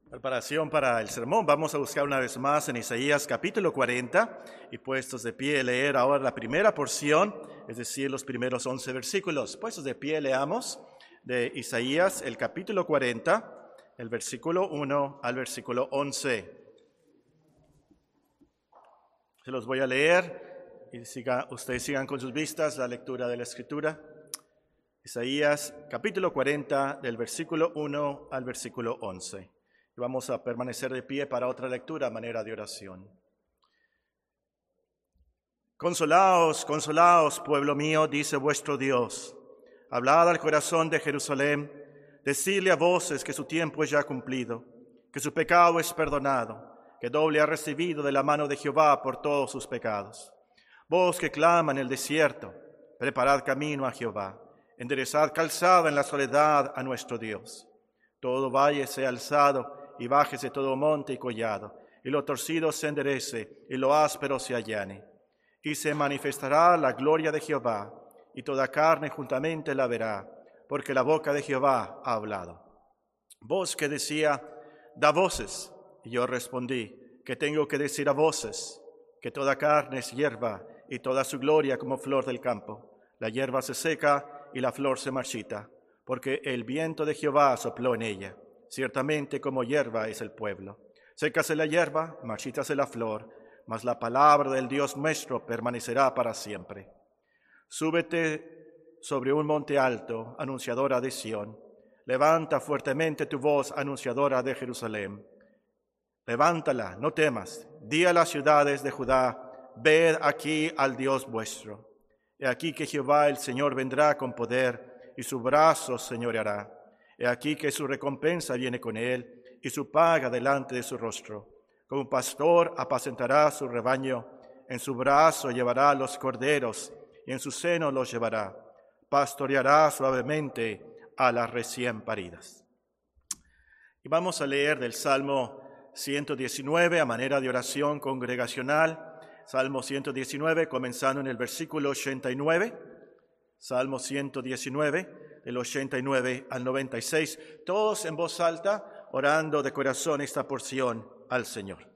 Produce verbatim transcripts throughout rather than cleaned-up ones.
Preparación para el sermón. Vamos a buscar una vez más en Isaías capítulo cuarenta y puestos de pie leer ahora la primera porción, es decir, los primeros once versículos. Puestos de pie leamos de Isaías el capítulo cuarenta, el versículo uno al versículo once. Se los voy a leer y siga, ustedes sigan con sus vistas la lectura de la Escritura. Isaías capítulo cuarenta del versículo uno al versículo once. Vamos a permanecer de pie para otra lectura a manera de oración. Consolaos, consolaos, pueblo mío, dice vuestro Dios. Hablad al corazón de Jerusalén, decidle a voces que su tiempo es ya cumplido, que su pecado es perdonado, que doble ha recibido de la mano de Jehová por todos sus pecados. Vos que clama en el desierto, preparad camino a Jehová, enderezad calzada en la soledad a nuestro Dios. Todo valle sea alzado, y bájese todo monte y collado, y lo torcido se enderece, y lo áspero se allane. Y se manifestará la gloria de Jehová, y toda carne juntamente la verá, porque la boca de Jehová ha hablado. Voz que decía, da voces, y yo respondí, ¿qué tengo que decir a voces? Que toda carne es hierba, y toda su gloria como flor del campo. La hierba se seca, y la flor se marchita, porque el viento de Jehová sopló en ella. Ciertamente como hierba es el pueblo. Sécase la hierba, marchítase la flor, mas la palabra del Dios nuestro permanecerá para siempre. Súbete sobre un monte alto, anunciadora de Sión. Levanta fuertemente tu voz, anunciadora de Jerusalén. Levántala, no temas. Di a las ciudades de Judá, ved aquí al Dios vuestro. He aquí que Jehová el Señor vendrá con poder, y su brazo señoreará. He aquí que su recompensa viene con él, y su paga delante de su rostro. Como un pastor apacentará su rebaño, en su brazo llevará los corderos, y en su seno los llevará. Pastoreará suavemente a las recién paridas. Y vamos a leer del Salmo ciento diecinueve a manera de oración congregacional. Salmo ciento diecinueve, comenzando en el versículo ochenta y nueve. Salmo ciento diecinueve. Del ochenta y nueve al noventa y seis, todos en voz alta, orando de corazón esta porción al Señor.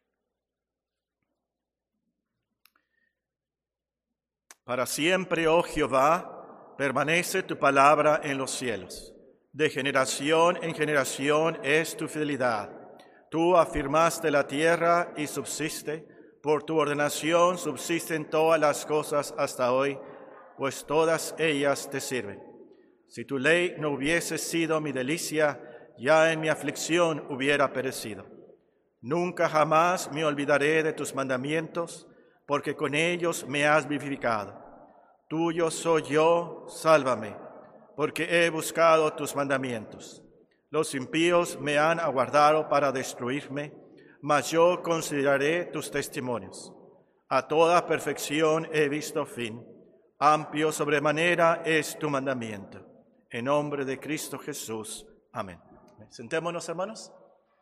Para siempre, oh Jehová, permanece tu palabra en los cielos. De generación en generación es tu fidelidad. Tú afirmaste la tierra y subsiste. Por tu ordenación subsisten todas las cosas hasta hoy, pues todas ellas te sirven. Si tu ley no hubiese sido mi delicia, ya en mi aflicción hubiera perecido. Nunca jamás me olvidaré de tus mandamientos, porque con ellos me has vivificado. Tuyo soy yo, sálvame, porque he buscado tus mandamientos. Los impíos me han aguardado para destruirme, mas yo consideraré tus testimonios. A toda perfección he visto fin. Amplio sobremanera es tu mandamiento. En nombre de Cristo Jesús. Amén. Sentémonos, hermanos.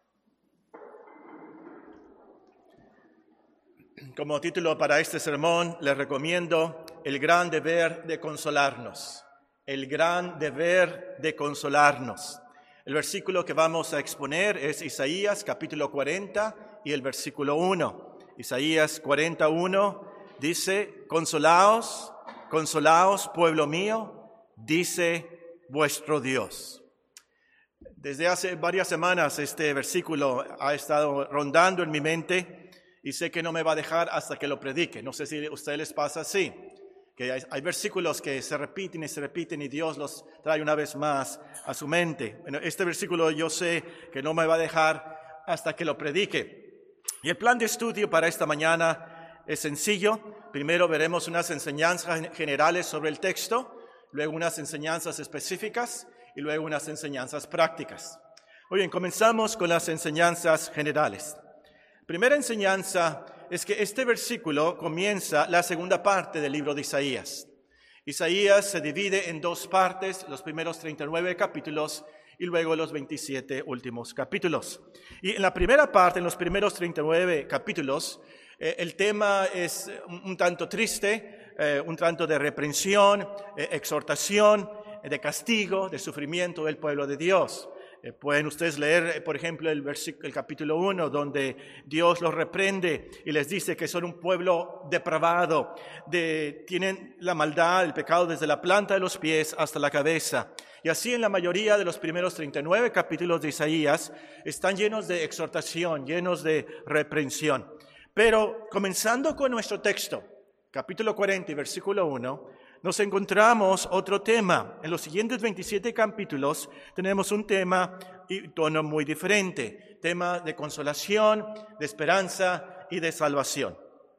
Como título para este sermón, les recomiendo el gran deber de consolarnos. El gran deber de consolarnos. El versículo que vamos a exponer es Isaías capítulo cuarenta y el versículo uno. Isaías cuarenta, uno dice, consolaos, consolaos, pueblo mío, dice vuestro Dios. Desde hace varias semanas este versículo ha estado rondando en mi mente y sé que no me va a dejar hasta que lo predique. No sé si a ustedes les pasa así, que hay, hay versículos que se repiten y se repiten y Dios los trae una vez más a su mente. Bueno, este versículo yo sé que no me va a dejar hasta que lo predique. Y el plan de estudio para esta mañana es sencillo. Primero veremos unas enseñanzas generales sobre el texto, luego unas enseñanzas específicas y luego unas enseñanzas prácticas. Muy bien, comenzamos con las enseñanzas generales. Primera enseñanza es que este versículo comienza la segunda parte del libro de Isaías. Isaías se divide en dos partes, los primeros treinta y nueve capítulos y luego los veintisiete últimos capítulos. Y en la primera parte, en los primeros treinta y nueve capítulos, eh, el tema es un, un tanto triste, Eh, un tanto de reprensión, eh, exhortación, eh, de castigo, de sufrimiento del pueblo de Dios. Eh, pueden ustedes leer, por ejemplo, el, el capítulo uno, donde Dios los reprende y les dice que son un pueblo depravado, de, tienen la maldad, el pecado desde la planta de los pies hasta la cabeza. Y así en la mayoría de los primeros treinta y nueve capítulos de Isaías están llenos de exhortación, llenos de reprensión. Pero comenzando con nuestro texto, capítulo cuarenta y versículo uno, nos encontramos otro tema. En los siguientes veintisiete capítulos tenemos un tema y tono muy diferente, tema de consolación, de esperanza y de salvación.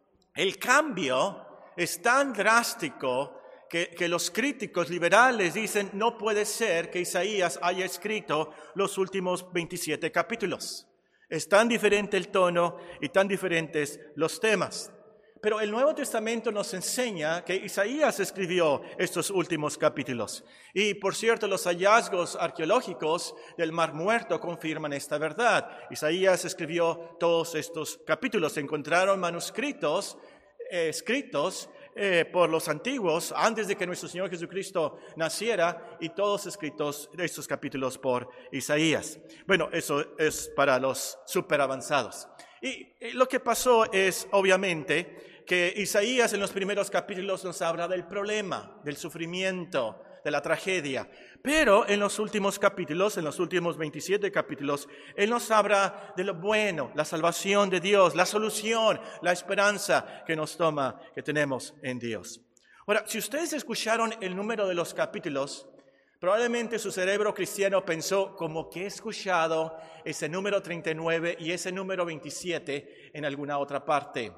El cambio es tan drástico que, que los críticos liberales dicen no puede ser que Isaías haya escrito los últimos veintisiete capítulos. Es tan diferente el tono y tan diferentes los temas. Pero el Nuevo Testamento nos enseña que Isaías escribió estos últimos capítulos. Y, por cierto, los hallazgos arqueológicos del Mar Muerto confirman esta verdad. Isaías escribió todos estos capítulos. Se encontraron manuscritos eh, escritos eh, por los antiguos antes de que nuestro Señor Jesucristo naciera, y todos escritos estos capítulos por Isaías. Bueno, eso es para los superavanzados. Y lo que pasó es, obviamente, que Isaías en los primeros capítulos nos habla del problema, del sufrimiento, de la tragedia. Pero en los últimos capítulos, en los últimos veintisiete capítulos, Él nos habla de lo bueno, la salvación de Dios, la solución, la esperanza que nos toma, que tenemos en Dios. Ahora, si ustedes escucharon el número de los capítulos, probablemente su cerebro cristiano pensó como que he escuchado ese número treinta y nueve y ese número veintisiete en alguna otra parte.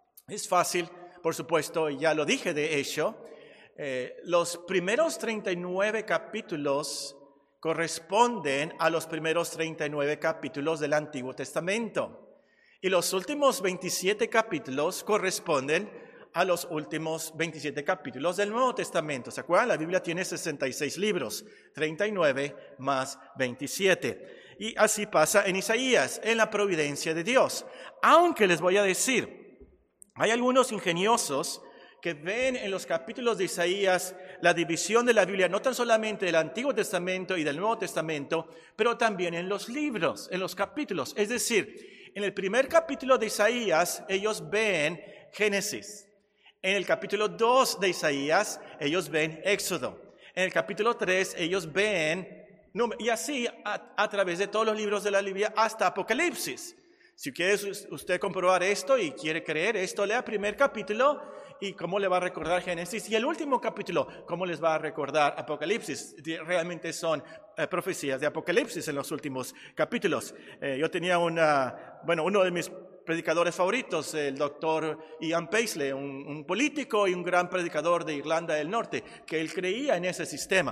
Es fácil, por supuesto, ya lo dije de hecho. Eh, los primeros treinta y nueve capítulos corresponden a los primeros treinta y nueve capítulos del Antiguo Testamento. Y los últimos veintisiete capítulos corresponden a los últimos veintisiete capítulos del Nuevo Testamento. ¿Se acuerdan? La Biblia tiene sesenta y seis libros, treinta y nueve más veintisiete. Y así pasa en Isaías, en la providencia de Dios. Aunque les voy a decir, hay algunos ingeniosos que ven en los capítulos de Isaías la división de la Biblia, no tan solamente del Antiguo Testamento y del Nuevo Testamento, pero también en los libros, en los capítulos. Es decir, en el primer capítulo de Isaías, ellos ven Génesis. En el capítulo dos de Isaías, ellos ven Éxodo. En el capítulo tres, ellos ven, y así a, a través de todos los libros de la Biblia hasta Apocalipsis. Si quiere usted comprobar esto y quiere creer esto, lea el primer capítulo y cómo le va a recordar Génesis, y el último capítulo, cómo les va a recordar Apocalipsis. Realmente son eh, profecías de Apocalipsis en los últimos capítulos. Eh, yo tenía una, bueno, uno de mis predicadores favoritos, el doctor Ian Paisley, un, un político y un gran predicador de Irlanda del Norte, que él creía en ese sistema.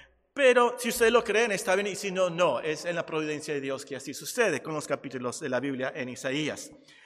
Pero si ustedes lo creen, está bien, y si no, no. Es en la providencia de Dios que así sucede con los capítulos de la Biblia en Isaías.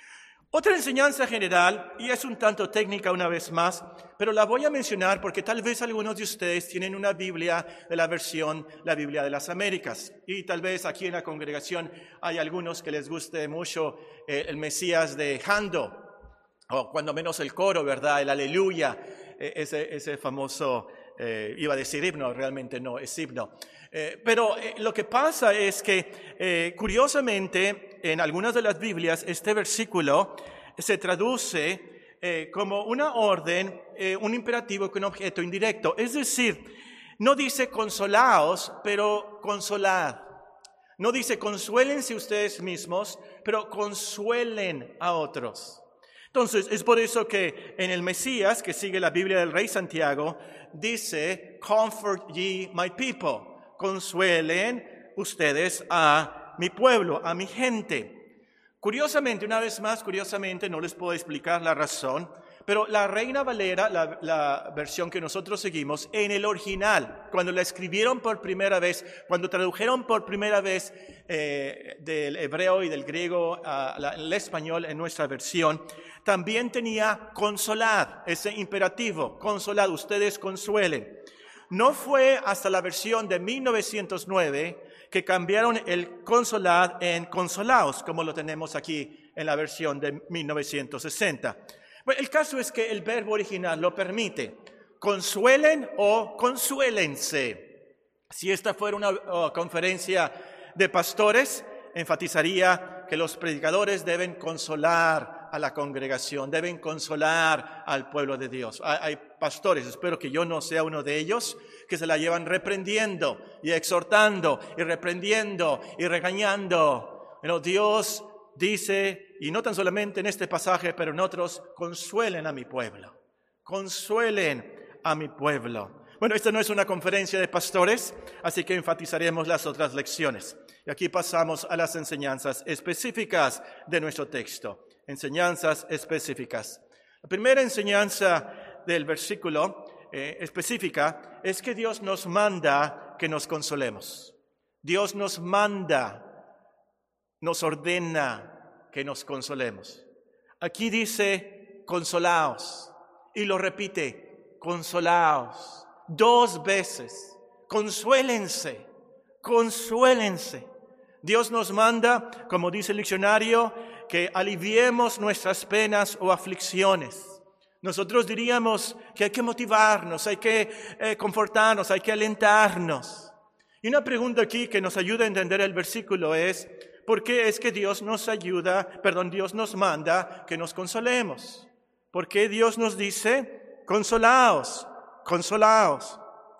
Otra enseñanza general, y es un tanto técnica una vez más, pero la voy a mencionar porque tal vez algunos de ustedes tienen una Biblia de la versión, la Biblia de las Américas. Y tal vez aquí en la congregación hay algunos que les guste mucho eh, el Mesías de Hando, o cuando menos el coro, ¿verdad? El Aleluya, eh, ese, ese famoso... Eh, iba a decir himno, realmente no es himno. Eh, pero eh, lo que pasa es que, eh, curiosamente, en algunas de las Biblias, este versículo se traduce eh, como una orden, eh, un imperativo con objeto indirecto. Es decir, no dice consolaos, pero consolad. No dice consuélense ustedes mismos, pero consuelen a otros. Entonces, es por eso que en el Mesías, que sigue la Biblia del Rey Santiago, dice, comfort ye my people, consuelen ustedes a mi pueblo, a mi gente. Curiosamente, una vez más, curiosamente, no les puedo explicar la razón, pero la Reina Valera, la, la versión que nosotros seguimos, en el original, cuando la escribieron por primera vez, cuando tradujeron por primera vez eh, del hebreo y del griego al español en nuestra versión, también tenía consolad, ese imperativo, consolad, ustedes consuelen. No fue hasta la versión de mil novecientos nueve que cambiaron el consolad en consolaos, como lo tenemos aquí en la versión de mil novecientos sesenta. Bueno, el caso es que el verbo original lo permite, consuelen o consuélense. Si esta fuera una uh, conferencia de pastores, enfatizaría que los predicadores deben consolar a la congregación, deben consolar al pueblo de Dios. Hay, hay pastores, espero que yo no sea uno de ellos, que se la llevan reprendiendo y exhortando y reprendiendo y regañando. Pero Dios dice, y no tan solamente en este pasaje, pero en otros, consuelen a mi pueblo, consuelen a mi pueblo. Bueno, esta no es una conferencia de pastores, así que enfatizaremos las otras lecciones. Y aquí pasamos a las enseñanzas específicas de nuestro texto. Enseñanzas específicas. La primera enseñanza del versículo eh, específica es que Dios nos manda que nos consolemos. Dios nos manda, nos ordena que nos consolemos. Aquí dice, consolaos, y lo repite, consolaos. Dos veces, consuélense, consuélense. Dios nos manda, como dice el diccionario, que aliviemos nuestras penas o aflicciones. Nosotros diríamos que hay que motivarnos, hay que eh, confortarnos, hay que alentarnos. Y una pregunta aquí que nos ayuda a entender el versículo es, ¿por qué es que Dios nos ayuda, perdón, Dios nos manda que nos consolemos? ¿Por qué Dios nos dice, consolaos? Consolaos.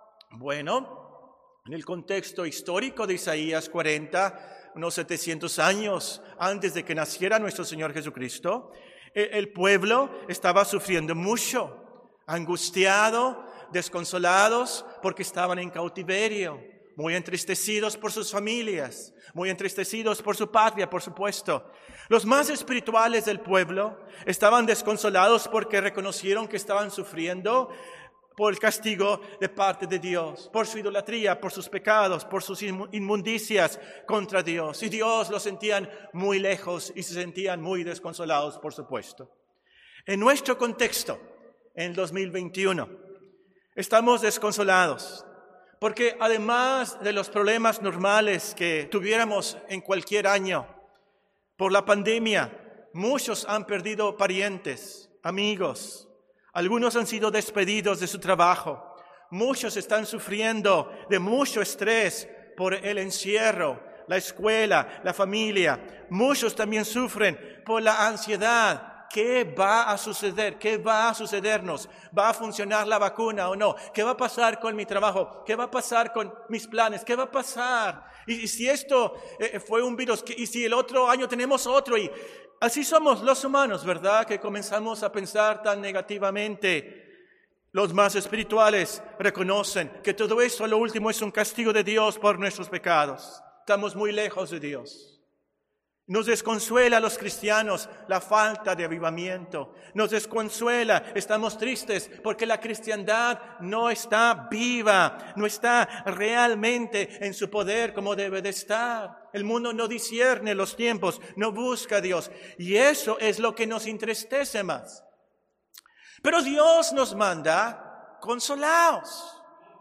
Bueno, en el contexto histórico de Isaías cuarenta, unos setecientos años antes de que naciera nuestro Señor Jesucristo, el pueblo estaba sufriendo mucho, angustiado, desconsolados porque estaban en cautiverio, muy entristecidos por sus familias, muy entristecidos por su patria, por supuesto. Los más espirituales del pueblo estaban desconsolados porque reconocieron que estaban sufriendo por el castigo de parte de Dios, por su idolatría, por sus pecados, por sus inmundicias contra Dios. Y Dios los sentían muy lejos y se sentían muy desconsolados, por supuesto. En nuestro contexto, en el dos mil veintiuno, estamos desconsolados, porque además de los problemas normales que tuviéramos en cualquier año, por la pandemia, muchos han perdido parientes, amigos. Algunos han sido despedidos de su trabajo. Muchos están sufriendo de mucho estrés por el encierro, la escuela, la familia. Muchos también sufren por la ansiedad. ¿Qué va a suceder? ¿Qué va a sucedernos? ¿Va a funcionar la vacuna o no? ¿Qué va a pasar con mi trabajo? ¿Qué va a pasar con mis planes? ¿Qué va a pasar? Y, y si esto eh, fue un virus, y si el otro año tenemos otro, y así somos los humanos, ¿verdad? Que comenzamos a pensar tan negativamente. Los más espirituales reconocen que todo esto a lo último es un castigo de Dios por nuestros pecados. Estamos muy lejos de Dios. Nos desconsuela a los cristianos la falta de avivamiento. Nos desconsuela, estamos tristes porque la cristiandad no está viva, no está realmente en su poder como debe de estar. El mundo no discierne los tiempos, no busca a Dios. Y eso es lo que nos entristece más. Pero Dios nos manda, consolaos,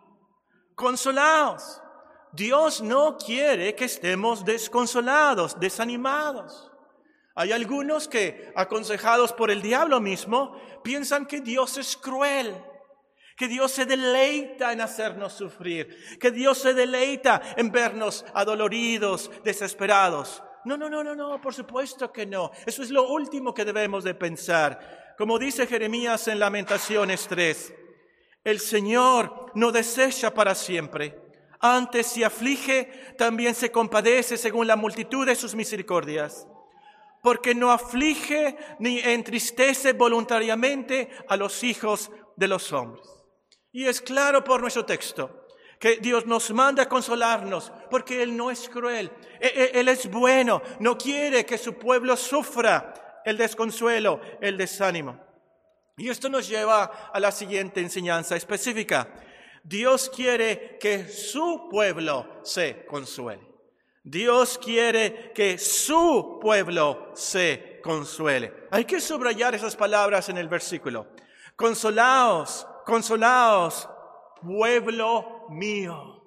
consolaos. Dios no quiere que estemos desconsolados, desanimados. Hay algunos que, aconsejados por el diablo mismo, piensan que Dios es cruel, que Dios se deleita en hacernos sufrir, que Dios se deleita en vernos adoloridos, desesperados. No, no, no, no, no, por supuesto que no. Eso es lo último que debemos de pensar. Como dice Jeremías en Lamentaciones tres, el Señor no desecha para siempre. Antes si aflige, también se compadece según la multitud de sus misericordias. Porque no aflige ni entristece voluntariamente a los hijos de los hombres. Y es claro por nuestro texto que Dios nos manda a consolarnos porque Él no es cruel. Él es bueno, no quiere que su pueblo sufra el desconsuelo, el desánimo. Y esto nos lleva a la siguiente enseñanza específica. Dios quiere que su pueblo se consuele. Dios quiere que su pueblo se consuele. Hay que subrayar esas palabras en el versículo. Consolaos, consolaos, pueblo mío.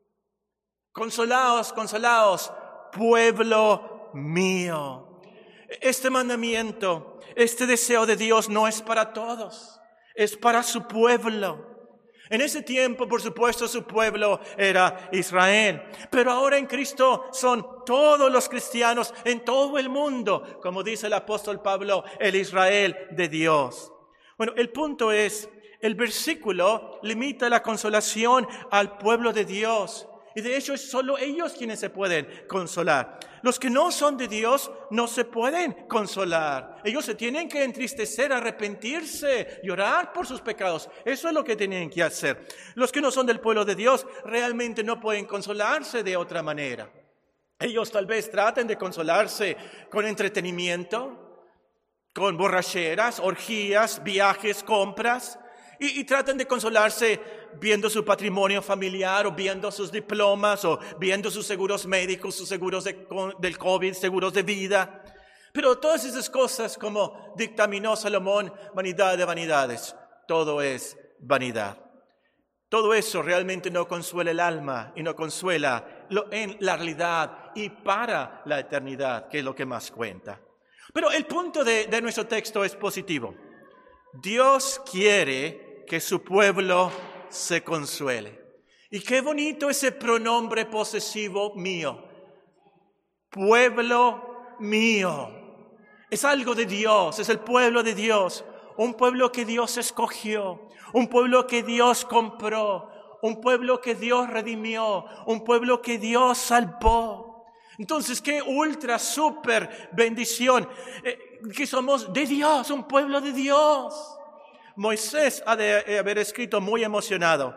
Consolaos, consolaos, pueblo mío. Este mandamiento, este deseo de Dios no es para todos, es para su pueblo. En ese tiempo, por supuesto, su pueblo era Israel. Pero ahora en Cristo son todos los cristianos en todo el mundo, como dice el apóstol Pablo, el Israel de Dios. Bueno, el punto es, el versículo limita la consolación al pueblo de Dios. Y de hecho es solo ellos quienes se pueden consolar. Los que no son de Dios no se pueden consolar. Ellos se tienen que entristecer, arrepentirse, llorar por sus pecados. Eso es lo que tienen que hacer. Los que no son del pueblo de Dios realmente no pueden consolarse de otra manera. Ellos tal vez traten de consolarse con entretenimiento, con borracheras, orgías, viajes, compras. Y, y traten de consolarse viendo su patrimonio familiar o viendo sus diplomas o viendo sus seguros médicos, sus seguros de, del COVID, seguros de vida. Pero todas esas cosas, como dictaminó Salomón, vanidad de vanidades, todo es vanidad. Todo eso realmente no consuela el alma y no consuela lo, en la realidad y para la eternidad, que es lo que más cuenta. Pero el punto de, de nuestro texto es positivo. Dios quiere que su pueblo se consuele. Y qué bonito ese pronombre posesivo mío. Pueblo mío. Es algo de Dios, es el pueblo de Dios. Un pueblo que Dios escogió, un pueblo que Dios compró, un pueblo que Dios redimió, un pueblo que Dios salvó. Entonces, qué ultra, super bendición. Eh, que somos de Dios, un pueblo de Dios. Moisés ha de haber escrito muy emocionado.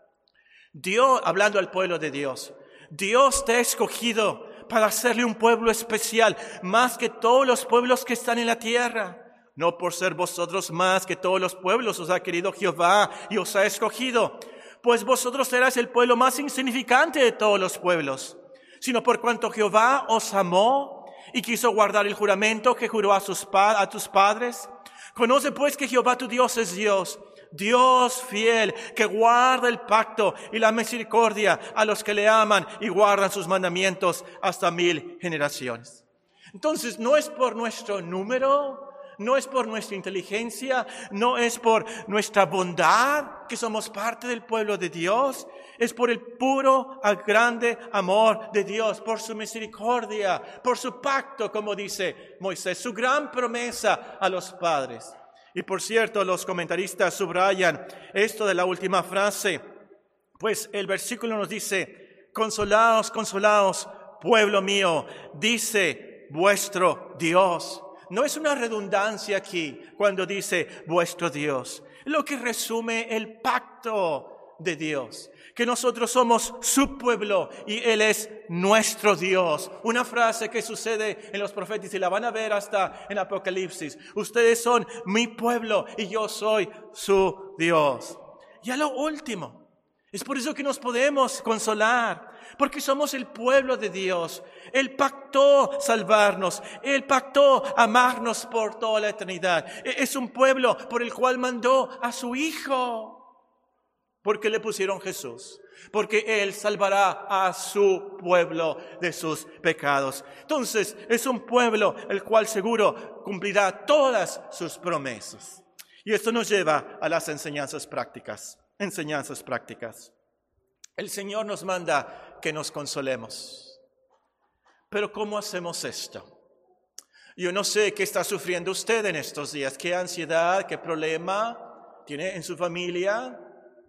Dios, hablando al pueblo de Dios, Dios te ha escogido para hacerle un pueblo especial, más que todos los pueblos que están en la tierra. No por ser vosotros más que todos los pueblos os ha querido Jehová y os ha escogido, pues vosotros serás el pueblo más insignificante de todos los pueblos, sino por cuanto Jehová os amó y quiso guardar el juramento que juró a, sus pa- a tus padres. Conoce pues que Jehová tu Dios es Dios, Dios fiel, que guarda el pacto y la misericordia a los que le aman y guardan sus mandamientos hasta mil generaciones. Entonces, no es por nuestro número, no es por nuestra inteligencia, no es por nuestra bondad que somos parte del pueblo de Dios, es por el puro, grande amor de Dios, por su misericordia, por su pacto, como dice Moisés, su gran promesa a los padres. Y por cierto, los comentaristas subrayan esto de la última frase, pues el versículo nos dice, consolaos, consolaos, pueblo mío, dice vuestro Dios. No es una redundancia aquí cuando dice vuestro Dios, lo que resume el pacto de Dios, que nosotros somos su pueblo y Él es nuestro Dios. Una frase que sucede en los profetas y la van a ver hasta en Apocalipsis. Ustedes son mi pueblo y yo soy su Dios. Y a lo último, es por eso que nos podemos consolar, porque somos el pueblo de Dios. Él pactó salvarnos, Él pactó amarnos por toda la eternidad. Es un pueblo por el cual mandó a su Hijo. Porque le pusieron Jesús, porque Él salvará a su pueblo de sus pecados. Entonces, es un pueblo el cual seguro cumplirá todas sus promesas. Y esto nos lleva a las enseñanzas prácticas, enseñanzas prácticas. El Señor nos manda que nos consolemos. Pero ¿cómo hacemos esto? Yo no sé qué está sufriendo usted en estos días, qué ansiedad, qué problema tiene en su familia.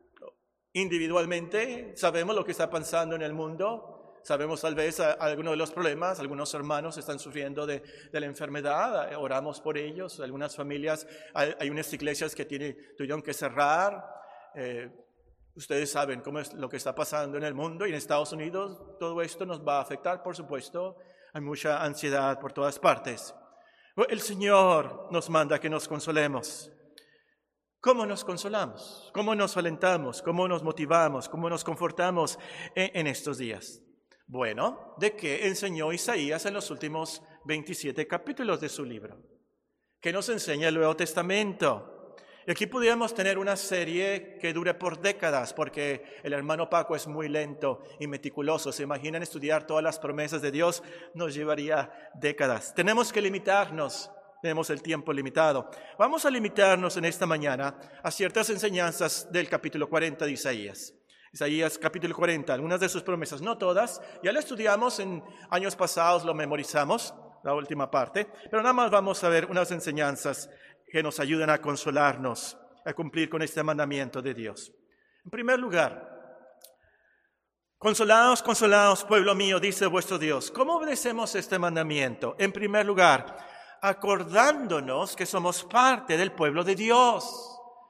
Individualmente sabemos lo que está pasando en el mundo, sabemos tal vez algunos de los problemas, algunos hermanos están sufriendo de, de la enfermedad, oramos por ellos, algunas familias, hay, hay unas iglesias que tiene, tuvieron que cerrar, eh, ustedes saben cómo es lo que está pasando en el mundo y en Estados Unidos, todo esto nos va a afectar, por supuesto, hay mucha ansiedad por todas partes. El Señor nos manda que nos consolemos. ¿Cómo nos consolamos? ¿Cómo nos alentamos? ¿Cómo nos motivamos? ¿Cómo nos confortamos en, en estos días? Bueno, ¿de qué enseñó Isaías en los últimos veintisiete capítulos de su libro? ¿Qué nos enseña el Nuevo Testamento? Y aquí podríamos tener una serie que dure por décadas, porque el hermano Paco es muy lento y meticuloso. ¿Se imaginan estudiar todas las promesas de Dios? Nos llevaría décadas. Tenemos que limitarnos tenemos el tiempo limitado. Vamos a limitarnos en esta mañana a ciertas enseñanzas del capítulo cuarenta de Isaías. Isaías capítulo cuarenta, algunas de sus promesas, no todas, ya lo estudiamos en años pasados, lo memorizamos, la última parte, pero nada más vamos a ver unas enseñanzas que nos ayudan a consolarnos, a cumplir con este mandamiento de Dios. En primer lugar, consolaos, consolaos, pueblo mío, dice vuestro Dios. ¿Cómo obedecemos este mandamiento? En primer lugar, acordándonos que somos parte del pueblo de Dios.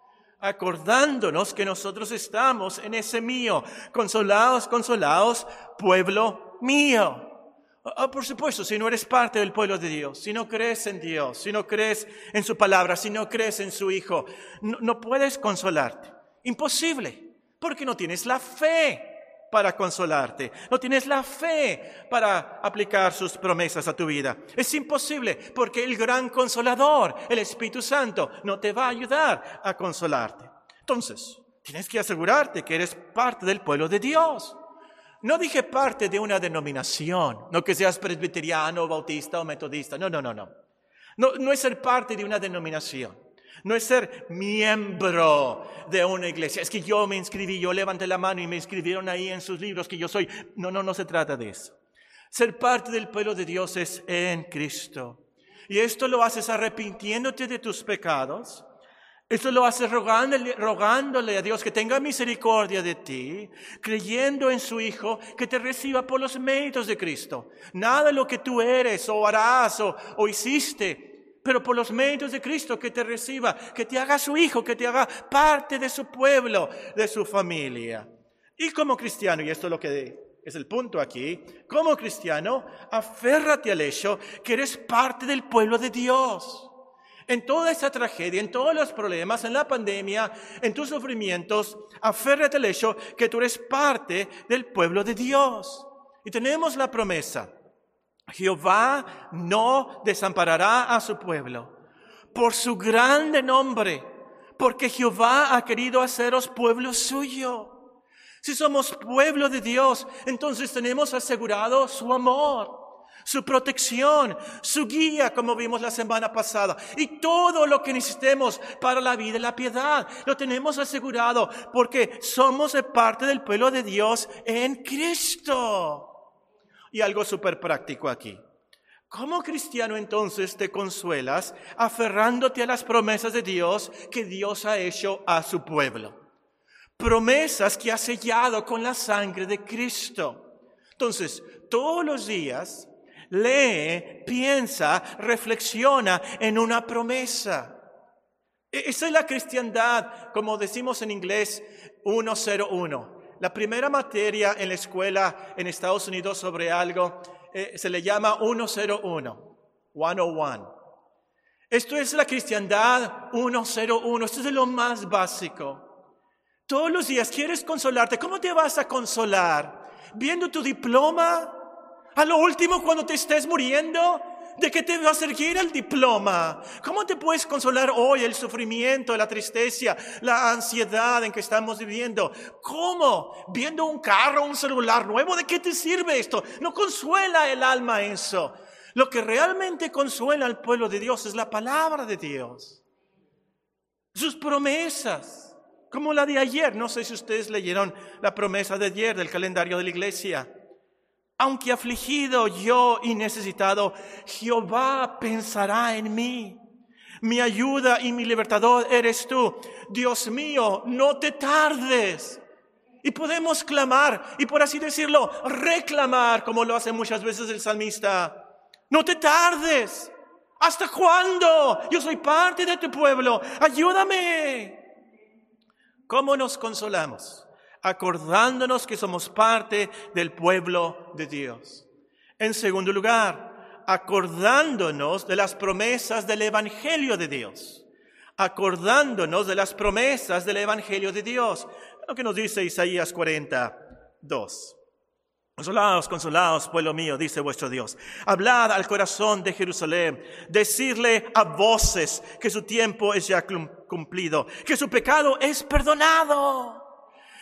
Acordándonos que nosotros estamos en ese mío. Consolaos, consolaos, pueblo mío. Oh, por supuesto, si no eres parte del pueblo de Dios, si no crees en Dios, si no crees en su palabra, si no crees en su Hijo, no, no puedes consolarte. Imposible, porque no tienes la fe para consolarte. No tienes la fe para aplicar sus promesas a tu vida. Es imposible, porque el gran consolador, el Espíritu Santo, no te va a ayudar a consolarte. Entonces, tienes que asegurarte que eres parte del pueblo de Dios. No dije parte de una denominación, no que seas presbiteriano, bautista o metodista. No, no, no, no. No, no es ser parte de una denominación. No es ser miembro de una iglesia. Es que yo me inscribí, yo levanté la mano y me inscribieron ahí en sus libros que yo soy. No, no, no se trata de eso. Ser parte del pueblo de Dios es en Cristo. Y esto lo haces arrepintiéndote de tus pecados. Esto lo haces rogándole, rogándole a Dios que tenga misericordia de ti, creyendo en su Hijo, que te reciba por los méritos de Cristo. Nada de lo que tú eres o harás o, o hiciste, pero por los méritos de Cristo, que te reciba, que te haga su hijo, que te haga parte de su pueblo, de su familia. Y como cristiano, y esto es lo que es el punto aquí, como cristiano, aférrate al hecho que eres parte del pueblo de Dios. En toda esta tragedia, en todos los problemas, en la pandemia, en tus sufrimientos, aférrate al hecho que tú eres parte del pueblo de Dios. Y tenemos la promesa: Jehová no desamparará a su pueblo por su grande nombre, porque Jehová ha querido haceros pueblo suyo. Si somos pueblo de Dios, entonces tenemos asegurado su amor, su protección, su guía, como vimos la semana pasada, y todo lo que necesitemos para la vida y la piedad, lo tenemos asegurado, porque somos de parte del pueblo de Dios en Cristo. Y algo súper práctico aquí. ¿Cómo cristiano entonces te consuelas aferrándote a las promesas de Dios que Dios ha hecho a su pueblo? Promesas que ha sellado con la sangre de Cristo. Entonces, todos los días, lee, piensa, reflexiona en una promesa. Esa es la cristiandad, como decimos en inglés, uno cero uno. La primera materia en la escuela en Estados Unidos sobre algo eh, se le llama uno cero uno, ciento uno. Esto es la cristiandad uno cero uno, esto es lo más básico. Todos los días quieres consolarte. ¿Cómo te vas a consolar? ¿Viendo tu diploma? A lo último, cuando te estés muriendo, ¿de qué te va a servir el diploma? ¿Cómo te puedes consolar hoy el sufrimiento, la tristeza, la ansiedad en que estamos viviendo? ¿Cómo? ¿Viendo un carro, un celular nuevo? ¿De qué te sirve esto? No consuela el alma eso. Lo que realmente consuela al pueblo de Dios es la palabra de Dios. Sus promesas, como la de ayer. No sé si ustedes leyeron la promesa de ayer del calendario de la iglesia. Aunque afligido yo y necesitado, Jehová pensará en mí. Mi ayuda y mi libertador eres tú. Dios mío, no te tardes. Y podemos clamar y, por así decirlo, reclamar, como lo hace muchas veces el salmista. No te tardes. ¿Hasta cuándo? Yo soy parte de tu pueblo. Ayúdame. ¿Cómo nos consolamos? Acordándonos que somos parte del pueblo de Dios. En segundo lugar, acordándonos de las promesas del Evangelio de Dios. Acordándonos de las promesas del Evangelio de Dios. Lo que nos dice Isaías cuarenta dos. Consolaos, consolaos, pueblo mío, dice vuestro Dios. Hablad al corazón de Jerusalén. Decirle a voces que su tiempo es ya cumplido, que su pecado es perdonado,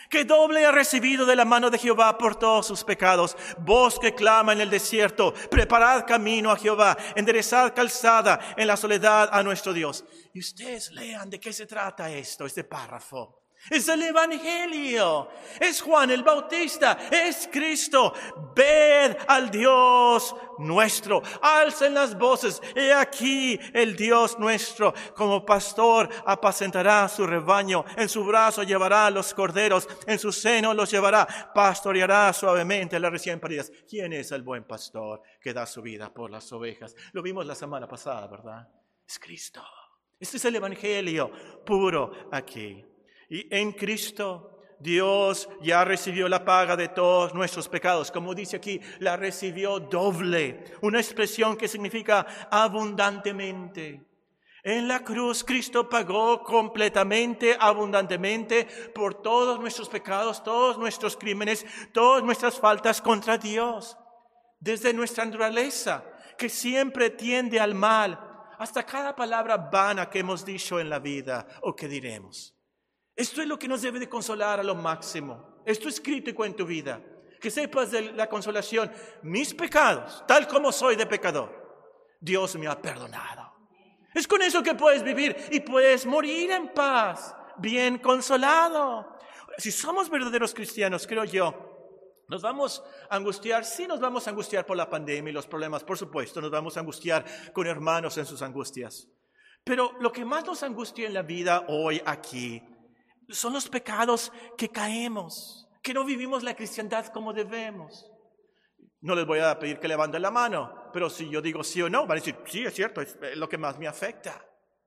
Que doble ha recibido de la mano de Jehová por todos sus pecados. Voz que clama en el desierto, preparad camino a Jehová, enderezad calzada en la soledad a nuestro Dios. Y ustedes lean de qué se trata esto, este párrafo. Es el Evangelio, es Juan el Bautista, es Cristo. Ved al Dios nuestro, alcen las voces, he aquí el Dios nuestro. Como pastor apacentará su rebaño, en su brazo llevará los corderos, en su seno los llevará, pastoreará suavemente las recién paridas. ¿Quién es el buen pastor que da su vida por las ovejas? Lo vimos la semana pasada, ¿verdad? Es Cristo. Este es el Evangelio puro aquí. Y en Cristo Dios ya recibió la paga de todos nuestros pecados. Como dice aquí, la recibió doble. Una expresión que significa abundantemente. En la cruz Cristo pagó completamente, abundantemente por todos nuestros pecados, todos nuestros crímenes, todas nuestras faltas contra Dios. Desde nuestra naturaleza, que siempre tiende al mal, hasta cada palabra vana que hemos dicho en la vida o que diremos. Esto es lo que nos debe de consolar a lo máximo. Esto es crítico en tu vida. Que sepas de la consolación. Mis pecados, tal como soy de pecador, Dios me ha perdonado. Es con eso que puedes vivir y puedes morir en paz, bien consolado. Si somos verdaderos cristianos, creo yo, nos vamos a angustiar. Sí, nos vamos a angustiar por la pandemia y los problemas, por supuesto. Nos vamos a angustiar con hermanos en sus angustias. Pero lo que más nos angustia en la vida hoy aquí son los pecados que caemos, que no vivimos la cristiandad como debemos. No les voy a pedir que levanten la mano, pero si yo digo sí o no, van a decir, sí, es cierto, es lo que más me afecta.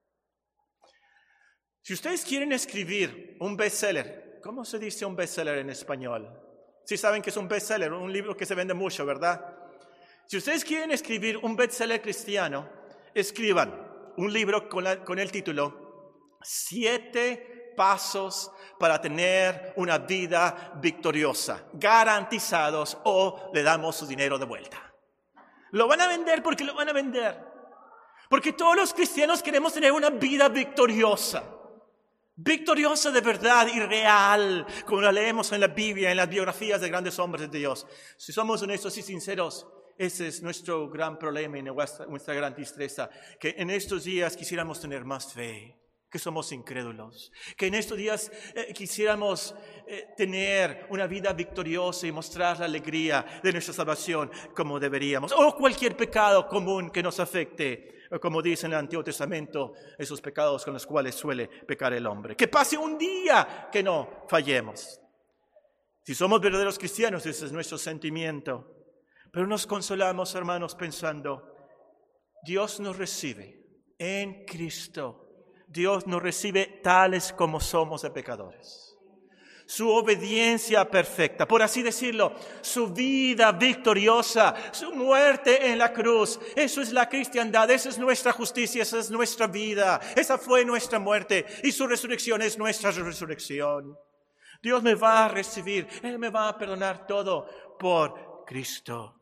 Si ustedes quieren escribir un bestseller, ¿cómo se dice un bestseller en español? Sí saben que es un bestseller, un libro que se vende mucho, ¿verdad? Si ustedes quieren escribir un bestseller cristiano, escriban un libro con, la, con el título Siete pasos para tener una vida victoriosa, garantizados, o le damos su dinero de vuelta. Lo van a vender porque lo van a vender. Porque todos los cristianos queremos tener una vida victoriosa. Victoriosa de verdad y real, como la leemos en la Biblia, en las biografías de grandes hombres de Dios. Si somos honestos y sinceros, ese es nuestro gran problema y nuestra, nuestra gran tristeza, que en estos días quisiéramos tener más fe, que somos incrédulos, que en estos días eh, quisiéramos eh, tener una vida victoriosa y mostrar la alegría de nuestra salvación como deberíamos, o cualquier pecado común que nos afecte, como dice en el Antiguo Testamento, esos pecados con los cuales suele pecar el hombre. Que pase un día que no fallemos. Si somos verdaderos cristianos, ese es nuestro sentimiento. Pero nos consolamos, hermanos, pensando, Dios nos recibe en Cristo. Dios nos recibe tales como somos de pecadores. Su obediencia perfecta, por así decirlo, su vida victoriosa, su muerte en la cruz. Eso es la cristiandad, esa es nuestra justicia, esa es nuestra vida. Esa fue nuestra muerte y su resurrección es nuestra resurrección. Dios me va a recibir, Él me va a perdonar todo por Cristo.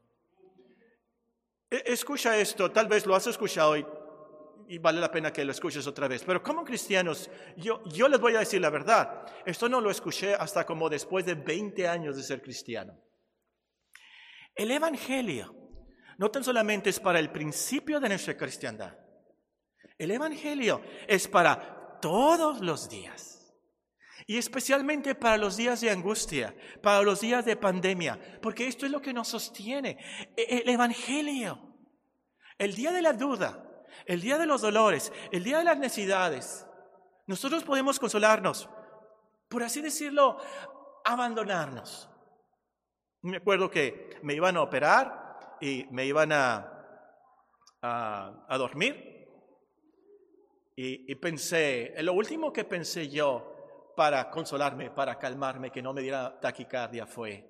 Escucha esto, tal vez lo has escuchado y Y vale la pena que lo escuches otra vez. Pero como cristianos, yo, yo les voy a decir la verdad. Esto no lo escuché hasta como después de veinte años de ser cristiano. El Evangelio no tan solamente es para el principio de nuestra cristiandad. El Evangelio es para todos los días. Y especialmente para los días de angustia, para los días de pandemia. Porque esto es lo que nos sostiene. El Evangelio. El día de la duda. El día de los dolores, el día de las necesidades, nosotros podemos consolarnos, por así decirlo, abandonarnos. Me acuerdo que me iban a operar y me iban a, a, a dormir y, y pensé, lo último que pensé yo para consolarme, para calmarme, que no me diera taquicardia fue,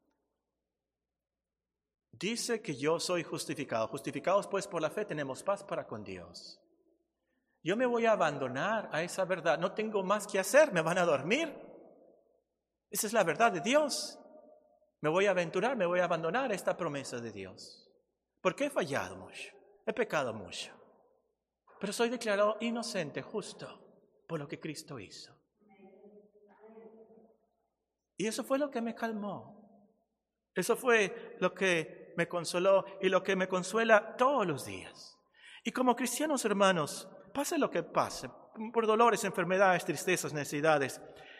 dice que yo soy justificado. Justificados pues por la fe tenemos paz para con Dios. Yo me voy a abandonar a esa verdad. No tengo más que hacer. Me van a dormir. Esa es la verdad de Dios. Me voy a aventurar, me voy a abandonar a esta promesa de Dios. Porque he fallado mucho. He pecado mucho. Pero soy declarado inocente, justo, por lo que Cristo hizo. Y eso fue lo que me calmó. Eso fue lo que me consoló y lo que me consuela todos los días. Y como cristianos, hermanos, pase lo que pase, por dolores, enfermedades, tristezas, necesidades,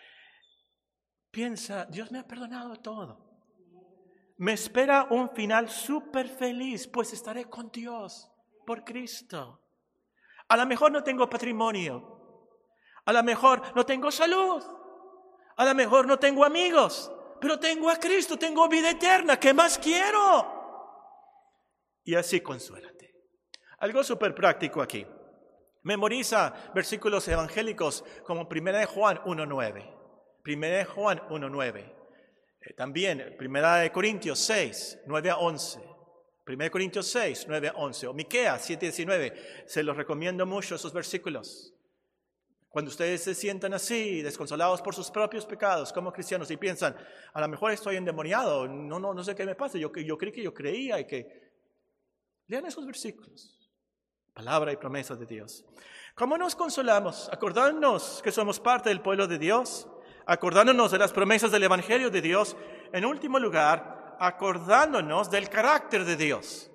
piensa, Dios me ha perdonado todo. Me espera un final súper feliz, pues estaré con Dios por Cristo. A lo mejor no tengo patrimonio, a lo mejor no tengo salud, a lo mejor no tengo amigos, pero tengo a Cristo, tengo vida eterna, ¿qué más quiero? Y así consuélate. Algo súper práctico aquí. Memoriza versículos evangélicos como primera de Juan uno nueve. primera de Juan uno nueve. Eh, también primera de Corintios seis, nueve a once. primera de Corintios seis, nueve a once. O Miqueas siete, diecinueve. Se los recomiendo mucho esos versículos. Cuando ustedes se sientan así, desconsolados por sus propios pecados como cristianos y piensan, a lo mejor estoy endemoniado, no, no, no sé qué me pasa, yo, yo creí que yo creía y que... Lean esos versículos. Palabra y promesa de Dios. ¿Cómo nos consolamos? Acordándonos que somos parte del pueblo de Dios, acordándonos de las promesas del Evangelio de Dios. En último lugar, acordándonos del carácter de Dios.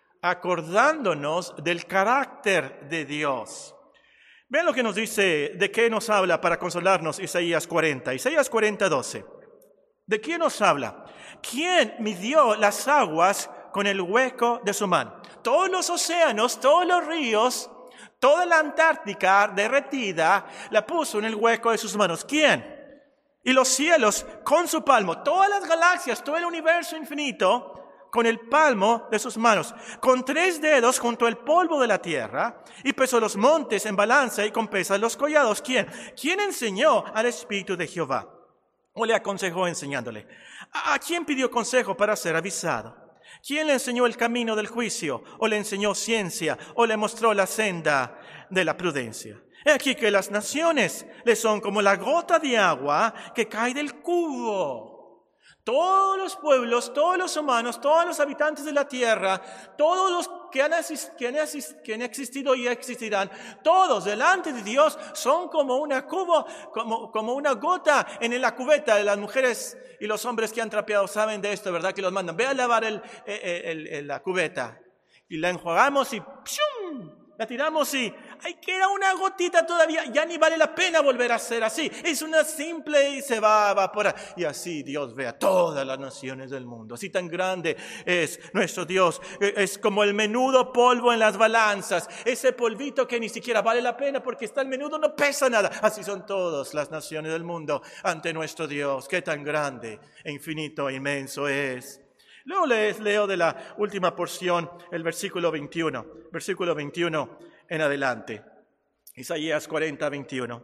Acordándonos del carácter de Dios. Vean lo que nos dice, de qué nos habla para consolarnos Isaías cuarenta. Isaías cuarenta, doce. ¿De quién nos habla? ¿Quién midió las aguas con el hueco de su mano? Todos los océanos, todos los ríos, toda la Antártica derretida, la puso en el hueco de sus manos. ¿Quién? Y los cielos con su palmo, todas las galaxias, todo el universo infinito, con el palmo de sus manos. Con tres dedos junto al polvo de la tierra, y pesó los montes en balanza y con pesas los collados. ¿Quién? ¿Quién enseñó al Espíritu de Jehová? ¿O le aconsejó enseñándole? ¿A quién pidió consejo para ser avisado? ¿Quién le enseñó el camino del juicio? ¿O le enseñó ciencia? ¿O le mostró la senda de la prudencia? He aquí que las naciones le son como la gota de agua que cae del cubo. Todos los pueblos, todos los humanos, todos los habitantes de la tierra, todos los que han, que han, que han existido y existirán, todos delante de Dios son como una cubo, como, como una gota en la cubeta. Las mujeres y los hombres que han trapeado saben de esto, ¿verdad? Que los mandan, ve a lavar el, el, el, el, la cubeta. Y la enjuagamos y ¡pshum! La tiramos y ahí queda una gotita todavía. Ya ni vale la pena volver a ser así. Es una simple y se va a evaporar. Y así Dios ve a todas las naciones del mundo. Así tan grande es nuestro Dios. Es como el menudo polvo en las balanzas. Ese polvito que ni siquiera vale la pena porque está el menudo, no pesa nada. Así son todas las naciones del mundo ante nuestro Dios. Qué tan grande e infinito e inmenso es. Luego les leo de la última porción, el versículo veintiuno. Versículo veintiuno en adelante. Isaías cuarenta, veintiuno.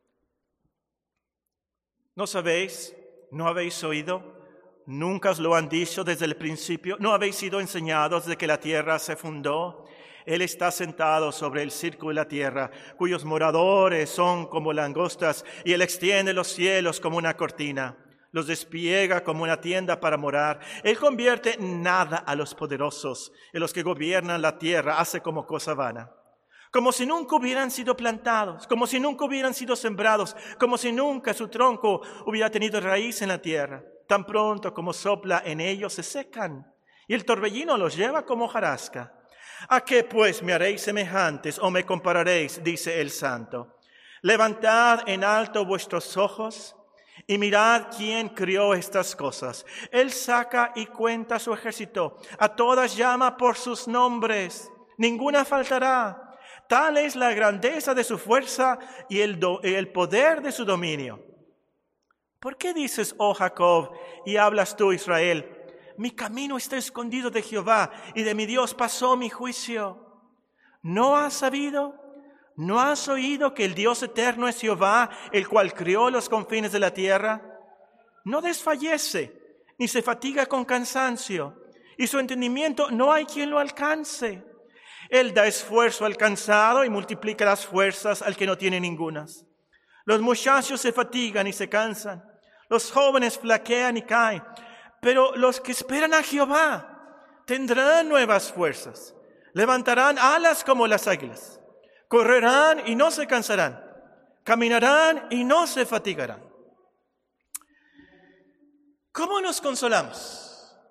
¿No sabéis? ¿No habéis oído? ¿Nunca os lo han dicho desde el principio? ¿No habéis sido enseñados de que la tierra se fundó? Él está sentado sobre el círculo de la tierra, cuyos moradores son como langostas, y Él extiende los cielos como una cortina. Los despliega como una tienda para morar. Él convierte en nada a los poderosos, y los que gobiernan la tierra hace como cosa vana. Como si nunca hubieran sido plantados, como si nunca hubieran sido sembrados, como si nunca su tronco hubiera tenido raíz en la tierra. Tan pronto como sopla en ellos se secan, y el torbellino los lleva como hojarasca. ¿A qué pues me haréis semejantes o me compararéis? Dice el Santo. Levantad en alto vuestros ojos y mirad quién crió estas cosas. Él saca y cuenta su ejército. A todas llama por sus nombres. Ninguna faltará. Tal es la grandeza de su fuerza y el, do, el poder de su dominio. ¿Por qué dices, oh Jacob, y hablas tú, Israel? Mi camino está escondido de Jehová, y de mi Dios pasó mi juicio. ¿No has sabido? ¿No has oído que el Dios eterno es Jehová, el cual crió los confines de la tierra? No desfallece, ni se fatiga con cansancio, y su entendimiento no hay quien lo alcance. Él da esfuerzo al cansado y multiplica las fuerzas al que no tiene ningunas. Los muchachos se fatigan y se cansan, los jóvenes flaquean y caen, pero los que esperan a Jehová tendrán nuevas fuerzas, levantarán alas como las águilas. Correrán y no se cansarán, caminarán y no se fatigarán. ¿Cómo nos consolamos?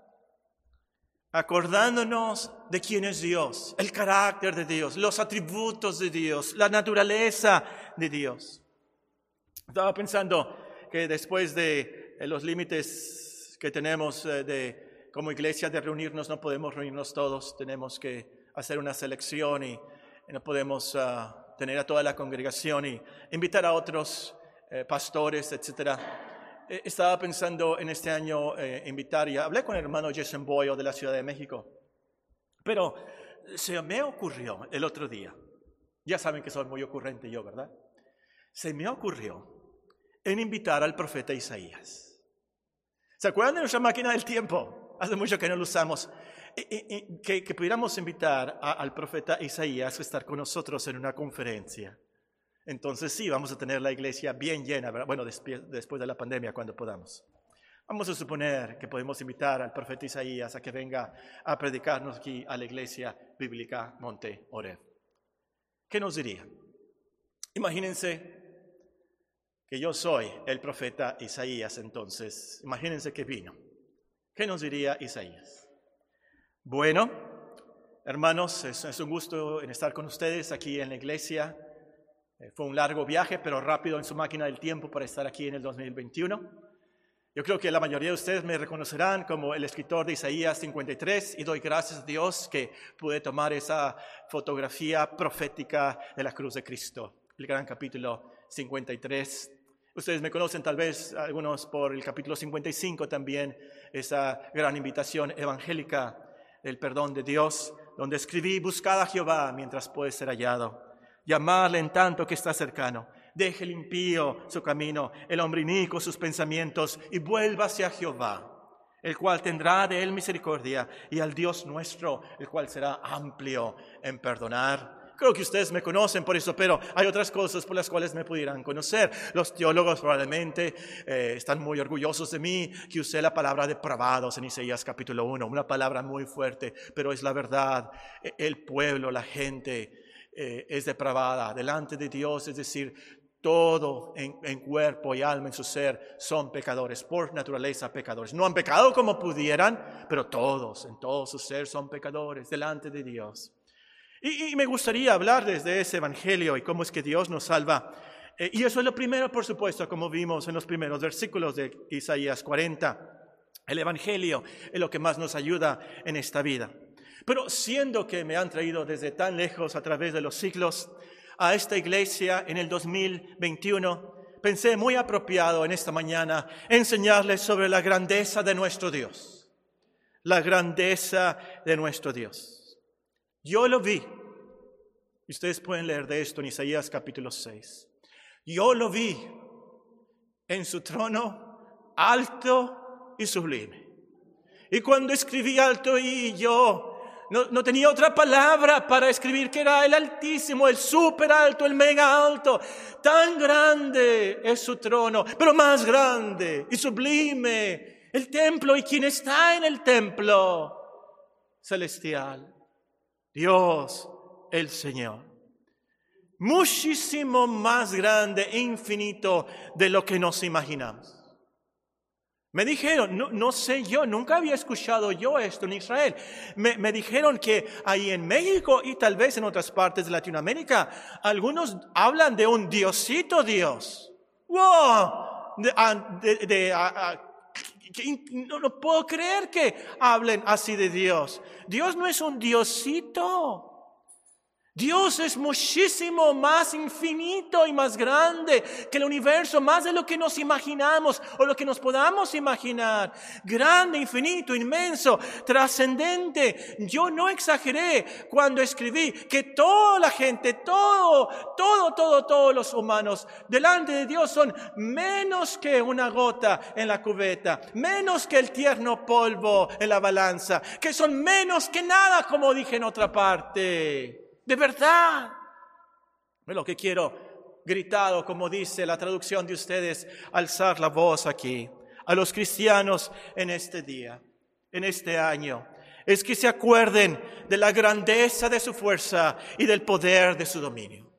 Acordándonos de quién es Dios, el carácter de Dios, los atributos de Dios, la naturaleza de Dios. Estaba pensando que después de los límites que tenemos de, como iglesia de reunirnos, no podemos reunirnos todos, tenemos que hacer una selección y, y no podemos uh, tener a toda la congregación y invitar a otros eh, pastores, etcétera. Estaba pensando en este año eh, invitar, y hablé con el hermano Jason Boyle de la Ciudad de México, pero se me ocurrió el otro día, ya saben que soy muy ocurrente yo, ¿verdad? Se me ocurrió en invitar al profeta Isaías. ¿Se acuerdan de nuestra máquina del tiempo? Hace mucho que no lo usamos. E, e, que, que pudiéramos invitar a, al profeta Isaías a estar con nosotros en una conferencia. Entonces sí, vamos a tener la iglesia bien llena, ¿verdad? Bueno, después, después de la pandemia, cuando podamos. Vamos a suponer que podemos invitar al profeta Isaías a que venga a predicarnos aquí a la iglesia bíblica Monte Oreb. ¿Qué nos diría? Imagínense que yo soy el profeta Isaías entonces. Imagínense que vino. ¿Qué nos diría Isaías? Bueno, hermanos, es, es un gusto en estar con ustedes aquí en la iglesia. Fue un largo viaje, pero rápido en su máquina del tiempo para estar aquí en el dos mil veintiuno. Yo creo que la mayoría de ustedes me reconocerán como el escritor de Isaías cincuenta y tres y doy gracias a Dios que pude tomar esa fotografía profética de la cruz de Cristo, el gran capítulo cincuenta y tres. Ustedes me conocen tal vez algunos por el capítulo cincuenta y cinco también, esa gran invitación evangélica del perdón de Dios, donde escribí: buscad a Jehová mientras puede ser hallado. Llamarle en tanto que está cercano. Deje el impío su camino, el hombre inicuo sus pensamientos, y vuélvase a Jehová, el cual tendrá de él misericordia, y al Dios nuestro, el cual será amplio en perdonar. Creo que ustedes me conocen por eso, pero hay otras cosas por las cuales me pudieran conocer. Los teólogos probablemente eh, están muy orgullosos de mí, que usé la palabra depravados en Isaías capítulo uno, una palabra muy fuerte, pero es la verdad. El pueblo, la gente, Eh, es depravada delante de Dios, es decir, todo en, en cuerpo y alma, en su ser, son pecadores, por naturaleza pecadores. No han pecado como pudieran, pero todos, en todo su ser, son pecadores delante de Dios. Y, y me gustaría hablar desde ese evangelio y cómo es que Dios nos salva. Eh, y eso es lo primero, por supuesto, como vimos en los primeros versículos de Isaías cuarenta. El evangelio es lo que más nos ayuda en esta vida. Pero siendo que me han traído desde tan lejos a través de los siglos a esta iglesia en el dos mil veintiuno, pensé muy apropiado en esta mañana enseñarles sobre la grandeza de nuestro Dios. La grandeza de nuestro Dios. Yo lo vi. Y ustedes pueden leer de esto en Isaías capítulo seis. Yo lo vi en su trono alto y sublime. Y cuando escribí alto y yo... No, no tenía otra palabra para escribir que era el Altísimo, el súper alto, el mega alto. Tan grande es su trono, pero más grande y sublime el templo y quien está en el templo celestial. Dios, el Señor. Muchísimo más grande e infinito de lo que nos imaginamos. Me dijeron, no, no sé yo, nunca había escuchado yo esto en Israel. Me, me dijeron que ahí en México y tal vez en otras partes de Latinoamérica, algunos hablan de un Diosito Dios. ¡Wow! De, de, de, a, a, que, no, no puedo creer que hablen así de Dios. Dios no es un Diosito. Dios es muchísimo más infinito y más grande que el universo, más de lo que nos imaginamos o lo que nos podamos imaginar. Grande, infinito, inmenso, trascendente. Yo no exageré cuando escribí que toda la gente, todo, todo, todo, todos los humanos delante de Dios son menos que una gota en la cubeta, menos que el tierno polvo en la balanza, que son menos que nada, como dije en otra parte. De verdad. Es lo que quiero gritar, como dice la traducción de ustedes, alzar la voz aquí a los cristianos en este día, en este año. Es que se acuerden de la grandeza de su fuerza y del poder de su dominio.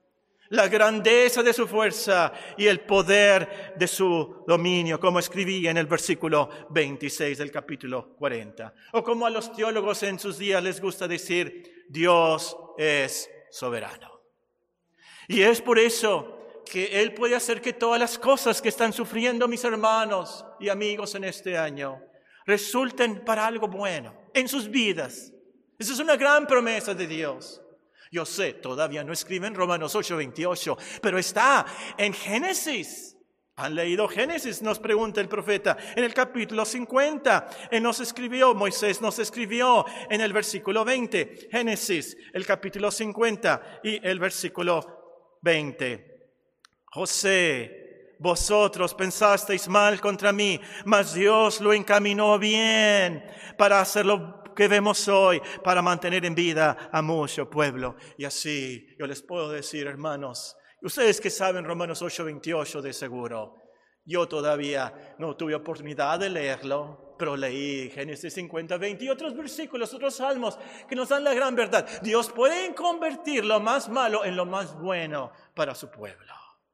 la grandeza de su fuerza y el poder de su dominio, como escribí en el versículo veintiséis del capítulo cuarenta. O como a los teólogos en sus días les gusta decir, Dios es soberano. Y es por eso que Él puede hacer que todas las cosas que están sufriendo mis hermanos y amigos en este año resulten para algo bueno en sus vidas. Esa es una gran promesa de Dios. Yo sé, todavía no escribe en Romanos ocho veintiocho, pero está en Génesis. ¿Han leído Génesis? Nos pregunta el profeta. En el capítulo cincuenta, Él nos escribió, Moisés nos escribió en el versículo veinte. Génesis, el capítulo cincuenta y el versículo veinte. José, vosotros pensasteis mal contra mí, mas Dios lo encaminó bien para hacerlo que vemos hoy, para mantener en vida a mucho pueblo. Y así yo les puedo decir, hermanos, ustedes que saben Romanos ocho veintiocho de seguro, yo todavía no tuve oportunidad de leerlo, pero leí Génesis cincuenta, veinte y otros versículos, otros salmos que nos dan la gran verdad. Dios puede convertir lo más malo en lo más bueno para su pueblo.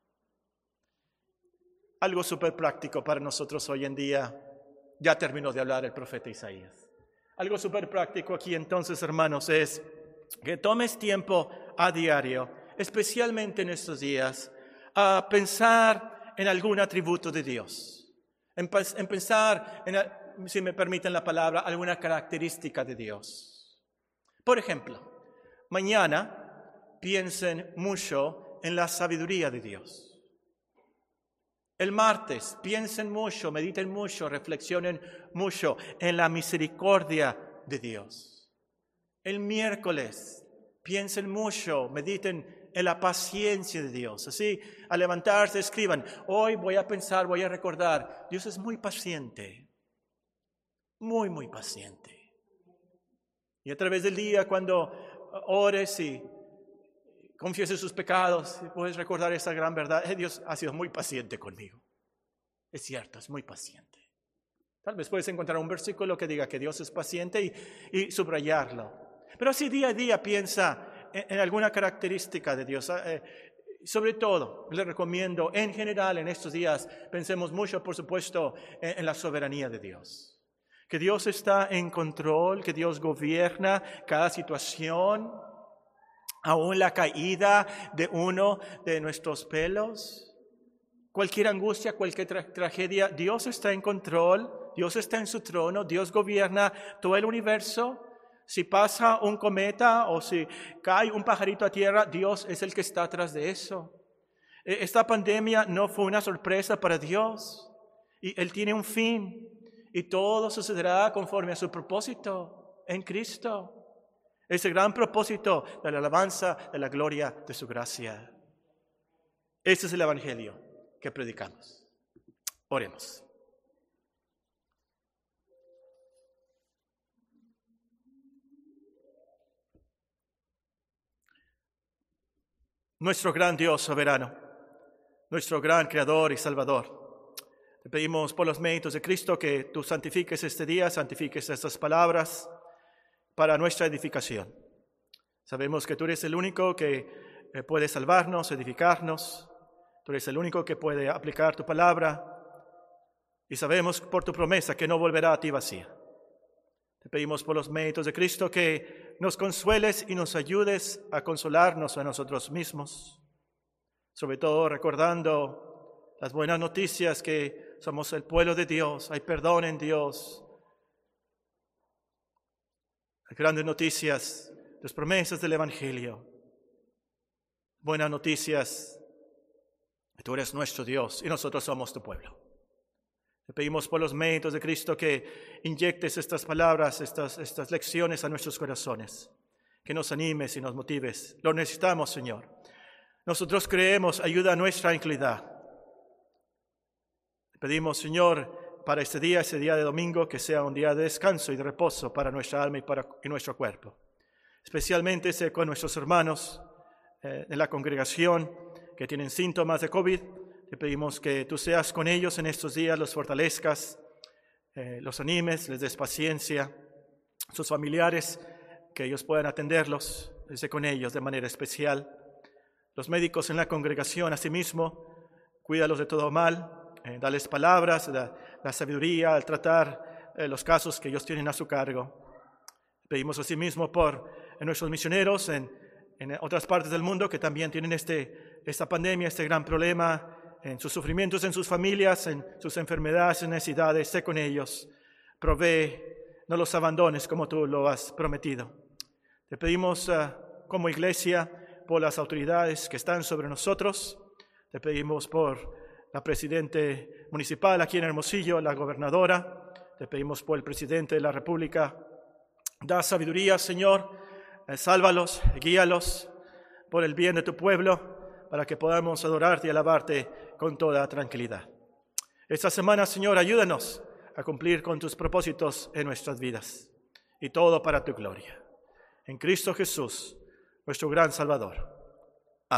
Algo súper práctico para nosotros hoy en día. Ya terminó de hablar el profeta Isaías. Algo súper práctico aquí entonces, hermanos, es que tomes tiempo a diario, especialmente en estos días, a pensar en algún atributo de Dios, en, en pensar, en, si me permiten la palabra, alguna característica de Dios. Por ejemplo, mañana piensen mucho en la sabiduría de Dios. El martes, piensen mucho, mediten mucho, reflexionen mucho en la misericordia de Dios. El miércoles, piensen mucho, mediten en la paciencia de Dios. Así, al levantarse, escriban, hoy voy a pensar, voy a recordar, Dios es muy paciente, muy, muy paciente. Y a través del día, cuando ores y confiese sus pecados, puedes recordar esa gran verdad. Eh, Dios ha sido muy paciente conmigo. Es cierto, es muy paciente. Tal vez puedes encontrar un versículo que diga que Dios es paciente y, y subrayarlo. Pero así día a día piensa en, en alguna característica de Dios. Eh, sobre todo, le recomiendo, en general, en estos días, pensemos mucho, por supuesto, en, en la soberanía de Dios. Que Dios está en control, que Dios gobierna cada situación, aún la caída de uno de nuestros pelos, cualquier angustia, cualquier tra- tragedia, Dios está en control, Dios está en su trono, Dios gobierna todo el universo. Si pasa un cometa o si cae un pajarito a tierra, Dios es el que está atrás de eso. Esta pandemia no fue una sorpresa para Dios y Él tiene un fin y todo sucederá conforme a su propósito en Cristo. Ese gran propósito de la alabanza, de la gloria, de su gracia. Este es el evangelio que predicamos. Oremos. Nuestro gran Dios soberano, nuestro gran Creador y Salvador, te pedimos por los méritos de Cristo que tú santifiques este día, santifiques estas palabras para nuestra edificación. Sabemos que tú eres el único que puede salvarnos, edificarnos. Tú eres el único que puede aplicar tu palabra. Y sabemos por tu promesa que no volverá a ti vacía. Te pedimos por los méritos de Cristo que nos consueles y nos ayudes a consolarnos a nosotros mismos. Sobre todo recordando las buenas noticias que somos el pueblo de Dios, hay perdón en Dios. Hay grandes noticias, las promesas del Evangelio. Buenas noticias, tú eres nuestro Dios y nosotros somos tu pueblo. Te pedimos por los méritos de Cristo que inyectes estas palabras, estas, estas lecciones a nuestros corazones, que nos animes y nos motives. Lo necesitamos, Señor. Nosotros creemos, ayuda a nuestra incredulidad. Te pedimos, Señor, para este día, ese día de domingo, que sea un día de descanso y de reposo para nuestra alma y para y nuestro cuerpo. Especialmente ese con nuestros hermanos eh, de la congregación que tienen síntomas de COVID. Te pedimos que tú seas con ellos en estos días, los fortalezcas, eh, los animes, les des paciencia. Sus familiares, que ellos puedan atenderlos, esté con ellos de manera especial. los médicos en la congregación, asimismo, cuídalos de todo mal, eh, dales palabras, la, la sabiduría al tratar eh, los casos que ellos tienen a su cargo. Pedimos asimismo por nuestros misioneros en, en otras partes del mundo que también tienen este, esta pandemia, este gran problema, en sus sufrimientos, en sus familias, en sus enfermedades, en necesidades. Sé con ellos, provee, no los abandones como tú lo has prometido. Te pedimos uh, como iglesia por las autoridades que están sobre nosotros. Te pedimos por la presidente municipal aquí en Hermosillo, la gobernadora. Te pedimos por el presidente de la República. Da sabiduría, Señor, eh, sálvalos, guíalos por el bien de tu pueblo, para que podamos adorarte y alabarte con toda tranquilidad. Esta semana, Señor, ayúdanos a cumplir con tus propósitos en nuestras vidas, y todo para tu gloria. En Cristo Jesús, nuestro gran Salvador.